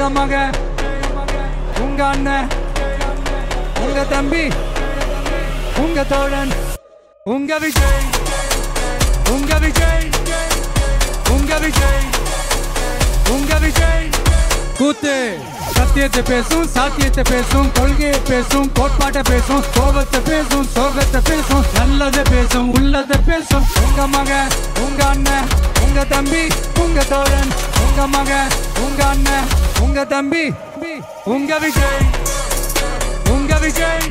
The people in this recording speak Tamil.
மக, உங்க அண்ணன், உங்க தம்பி, உங்க தோழன், உங்க விஜய், உங்க விஜய், உங்க விஜய், உங்க விஜய். கூத்து சத்தியத்தை பேசும், சாத்தியத்தை பேசும், கொள்கையை பேசும், கோட்பாட்டை பேசும், கோபத்தை பேசும், சோகத்தை பேசும், நல்லதை பேசும், உள்ளதை பேசும். உங்க மக, உங்க அண்ணன், உங்க தம்பி, உங்க தோழன், உங்க மக, உங்க அண்ணன், உங்க தம்பி, உங்க விஜய், உங்க விஜய்.